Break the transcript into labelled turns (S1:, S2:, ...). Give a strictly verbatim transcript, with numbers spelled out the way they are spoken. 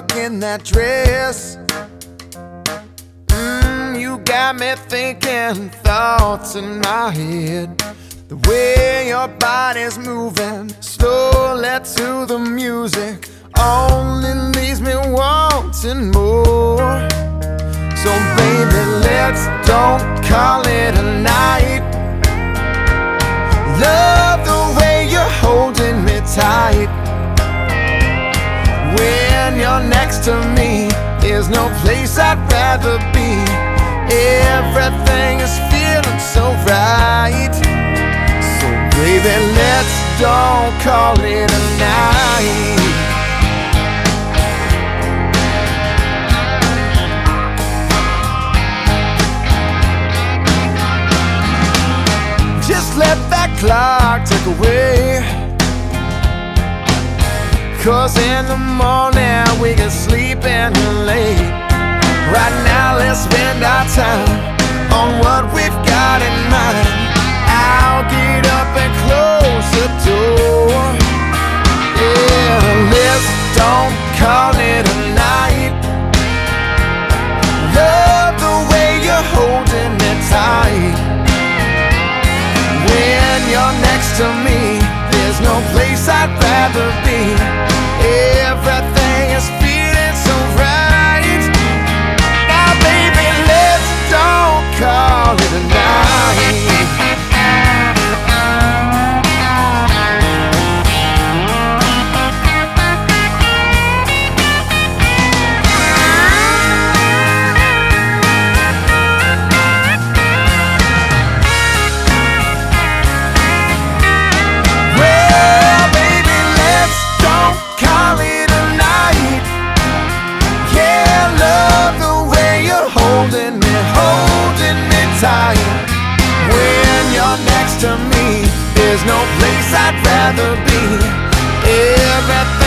S1: stuck in that dress. Mm, you got me thinking thoughts in my head. The way your body's moving slowly to the music only leaves me wanting more. So baby, let's don't call it a night. Love the way you're holding me tight. When you're next to me, there's no place I'd rather be. Everything is feeling so right. So baby, let's don't call it a night. Just let that clock tick away, 'cause in the morning we can sleep in late. Right now let's spend our time on what we've got in mind. I'll get up and close the door. Yeah, let's don't call it a night. Love the way you're holding me tight. When you're next to me, there's no place I'd rather be. Everything is feeling so right. Now baby, let's don't call it a night. When you're next to me, there's no place I'd rather be. Everything